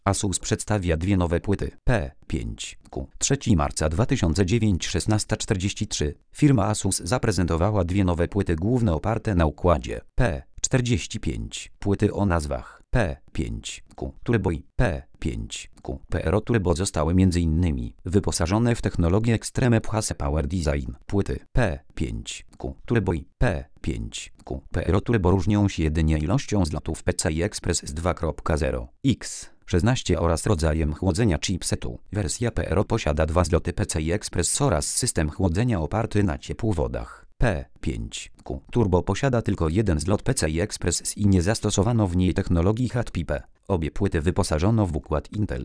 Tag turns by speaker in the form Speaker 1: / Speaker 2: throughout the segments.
Speaker 1: Asus przedstawia dwie nowe płyty P5Q. 3 marca 2009 16:43. Firma Asus zaprezentowała dwie nowe płyty główne oparte na układzie P45. Płyty o nazwach P5Q Turbo i P5Q Pro Turbo zostały m.in. wyposażone w technologię Extreme Pulse Power Design. Płyty P5Q Turbo i P5Q Pro Turbo różnią się jedynie ilością zlotów PCI Express z 2.0 X16 oraz rodzajem chłodzenia chipsetu. Wersja Pro posiada dwa zloty PCI Express oraz system chłodzenia oparty na ciepłowodach. P5Q Turbo posiada tylko jeden zlot PCI Express i nie zastosowano w niej technologii HAT-PIPE. Obie płyty wyposażono w układ Intel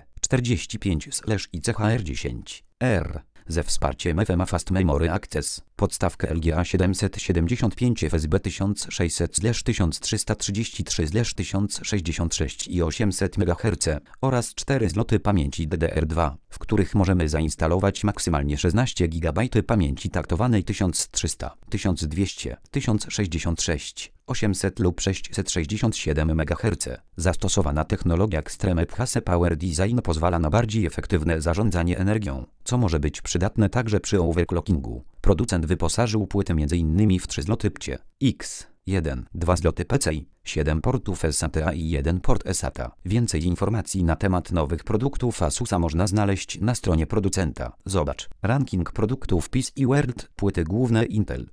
Speaker 1: P45/ICHR10R ze wsparciem FMA Fast Memory Access, podstawkę LGA 775 FSB 1600/1333/1066 i 800 MHz oraz 4 zloty pamięci DDR2, w których możemy zainstalować maksymalnie 16 GB pamięci taktowanej 1300, 1200, 1066, 800 lub 667 MHz. Zastosowana technologia Extreme Pulse Power Design pozwala na bardziej efektywne zarządzanie energią, co może być przydatne także przy overclockingu. Producent wyposażył płytę m.in. w 3 zloty PCIe X1, 2 zloty PCI, 7 portów SATA i 1 port SATA. Więcej informacji na temat nowych produktów Asusa można znaleźć na stronie producenta. Zobacz ranking produktów PC World. Płyty główne Intel